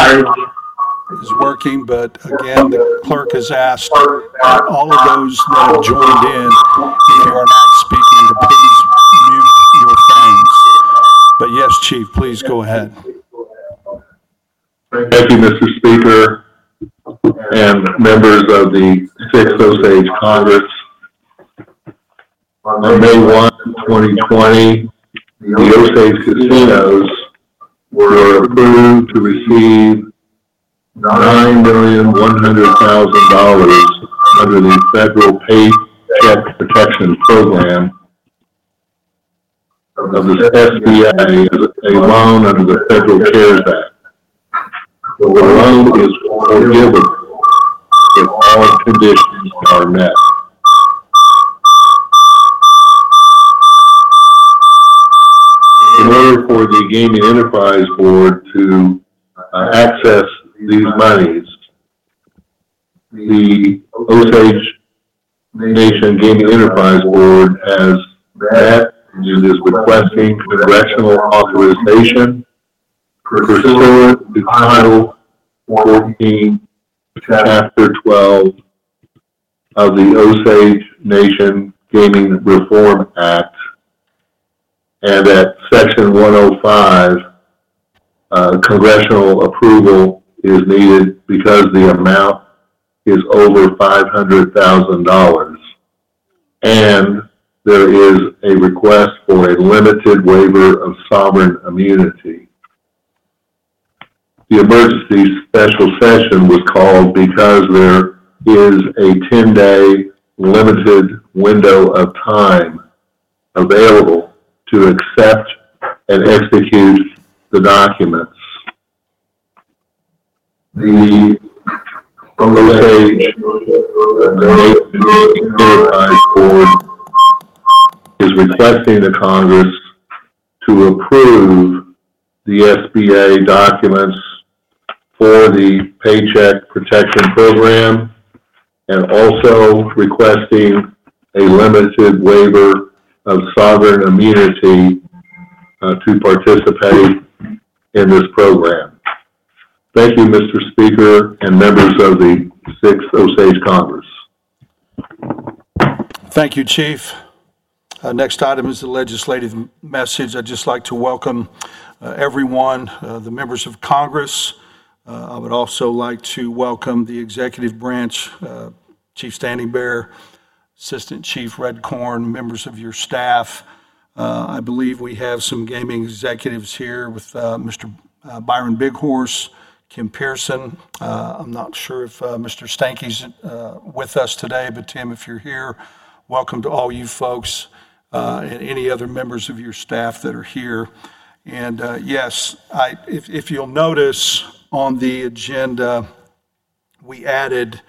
is working, but again, the clerk has asked all of those that have joined in, if you are not speaking, to please mute your phones. But yes, Chief, please go ahead. Thank you, Mr. Speaker, and members of the 6th Osage Congress. On May 1, 2020, the Osage casinos were approved to receive $9,100,000 under the Federal Paycheck Protection Program of the SBA as a loan under the Federal CARES Act. The loan is forgivable if all conditions are met. In order for the Gaming Enterprise Board to access these monies, the Osage Nation Gaming Enterprise Board has met and is requesting congressional authorization pursuant to Title 14, Chapter 12 of the Osage Nation Gaming Reform Act, and at Section 105, congressional approval is needed because the amount is over $500,000, and there is a request for a limited waiver of sovereign immunity. The emergency special session was called because there is a 10-day limited window of time available to accept and execute the documents. The Osage Nation Enterprise Board is requesting the Congress to approve the SBA documents for the Paycheck Protection Program, and also requesting a limited waiver of sovereign immunity to participate in this program. Thank you, Mr. Speaker, and members of the 6th Osage Congress. Thank you, Chief. Next item is the legislative message. I'd just like to welcome everyone, the members of Congress. I would also like to welcome the executive branch, Chief Standing Bear, Assistant Chief Redcorn, members of your staff. I believe we have some gaming executives here with Mr. Byron Bighorse, Kim Pearson. I'm not sure if Mr. Stanky's with us today, but Tim, if you're here, welcome to all you folks and any other members of your staff that are here. And yes, if you'll notice on the agenda, we added,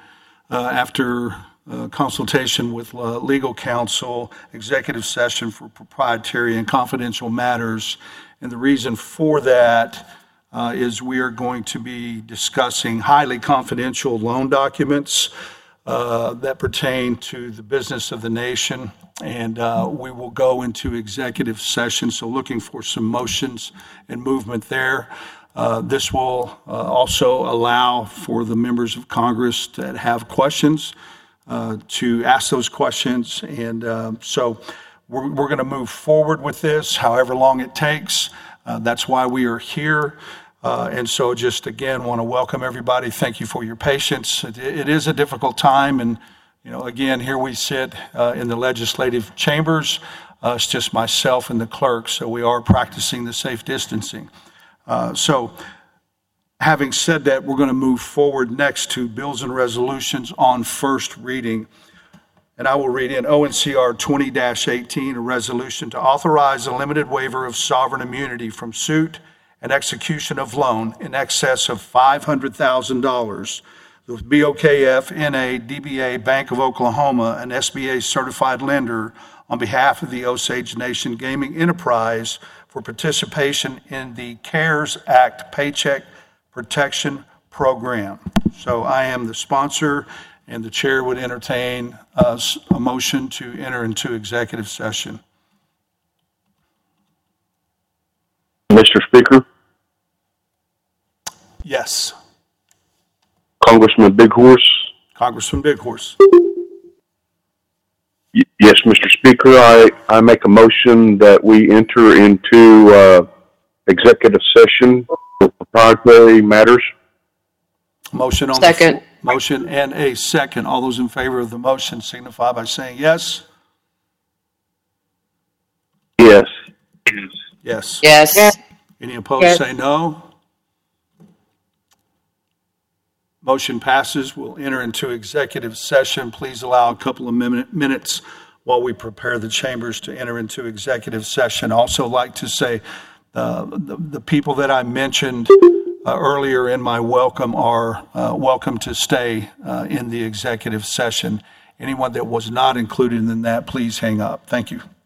after consultation with legal counsel, executive session for proprietary and confidential matters. And the reason for that is we are going to be discussing highly confidential loan documents that pertain to the business of the nation. And we will go into executive session, so looking for some motions and movement there. This will also allow for the members of Congress that have questions to ask those questions. And so we're going to move forward with this, however long it takes. That's why we are here. And so just again, want to welcome everybody. Thank you for your patience. It is a difficult time. And, you know, again, here we sit in the legislative chambers. It's just myself and the clerk. So we are practicing the safe distancing. So having said that, we're going to move forward next to bills and resolutions on first reading. And I will read in ONCR 20-18, a resolution to authorize a limited waiver of sovereign immunity from suit and execution of loan in excess of $500,000 with BOKF, NA, DBA, Bank of Oklahoma, an SBA certified lender on behalf of the Osage Nation Gaming Enterprise for participation in the CARES Act Paycheck Protection Program. So I am the sponsor, and the chair would entertain a motion to enter into executive session. Mr. Speaker? Yes. Congressman Big Horse. Congressman Bighorse. Yes, Mr. Speaker, I make a motion that we enter into executive session for proprietary matters. Motion on Second. Motion and a second. All those in favor of the motion signify by saying yes. Yes. Yes. Yes. Any opposed, Yes. say no. Motion passes. We'll enter into executive session. Please allow a couple of minutes while we prepare the chambers to enter into executive session. Also like to say the people that I mentioned earlier in my welcome are welcome to stay in the executive session. Anyone that was not included in that, please hang up. Thank you.